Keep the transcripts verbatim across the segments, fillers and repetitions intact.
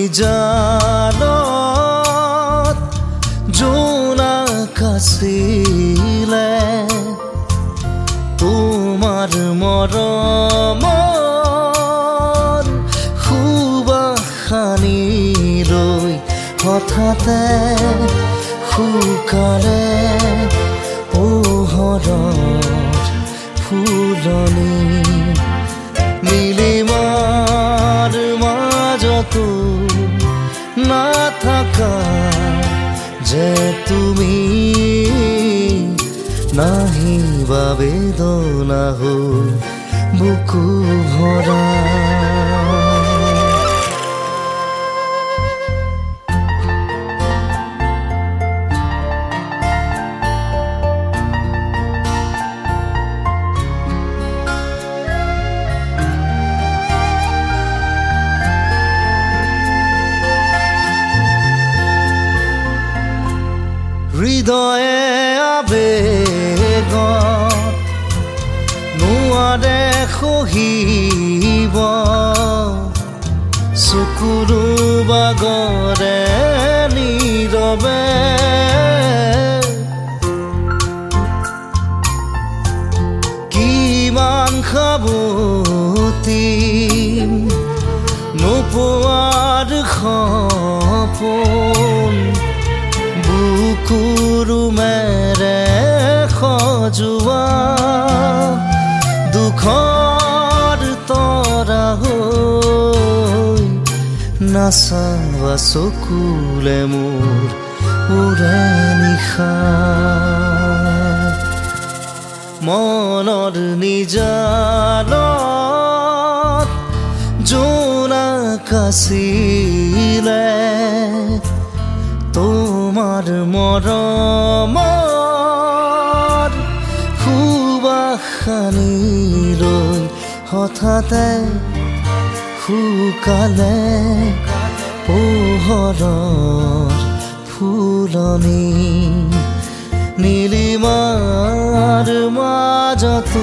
নিজানত জোনাক আছিলে তোমাৰ মৰমৰ সুবাসনি লৈ হঠাতে শুকালে পোহৰৰ ফুলনি নীলিমাৰ মাজতো নাথাকা যে তুমি নাহিবা বেদনা হৈ বুকু ভৰা হৃদয়ে আবেগত নোৱাৰে সহিব চকুৰো বাগৰে নীৰৱে কিমান সাৱতি নোপোৱাৰ সপোন বুকুৰুমেৰে সজোৱা দুখৰ তৰা হৈ নাচাবা চকুলে মোৰ উৰে নিশা মনৰ নিজানত জোনাক আছিলে তোমাৰ মৰমৰ সুবাসনি লৈ হঠাতে শুকালে পোহৰৰ ফুলনি নীলিমাৰ মাজতো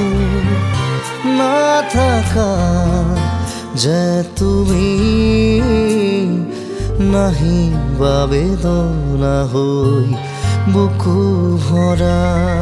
নাথাকা যে তুমি নাহিবা বেদনা হৈ বুকু ভৰা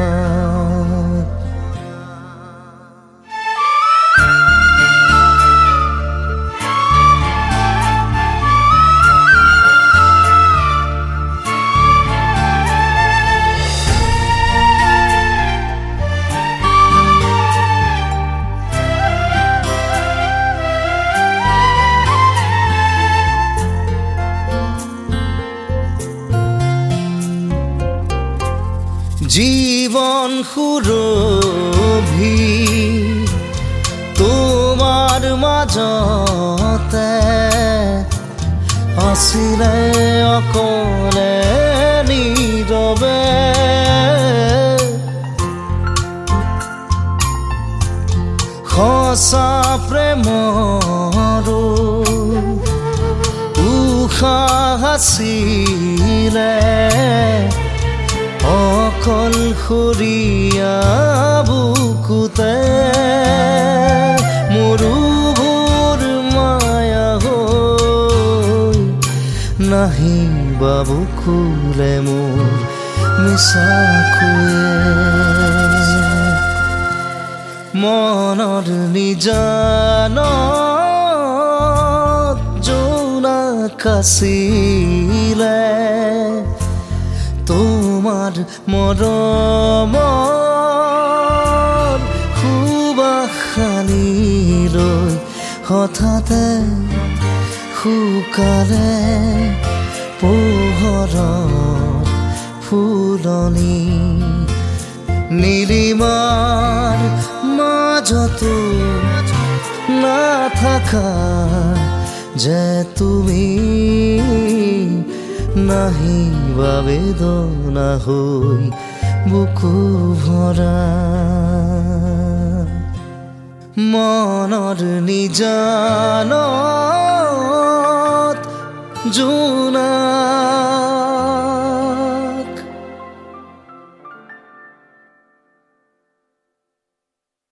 জীবন সুৰভি তোমাৰ মাজতে আছিলে অকলে নীৰৱে সঁচা প্ৰেমৰো উশাহ আছিলে অকলশৰীয়া বুকুতে মৰুভূৰ মায়া হৈ নাহিবা বুকুলে মোৰ মিছাকৈয়ে মনৰ নিজানত জোনাক আছিলে তোমাৰ মৰমৰ সুবাসনি লৈ হঠাতে শুকালে পোহৰৰ ফুলনি নীলিমাৰ মাজতো নাথাকা যে তুমি নাহিবা বেদনা হৈ বুকু ভৰা মনৰ নিজানত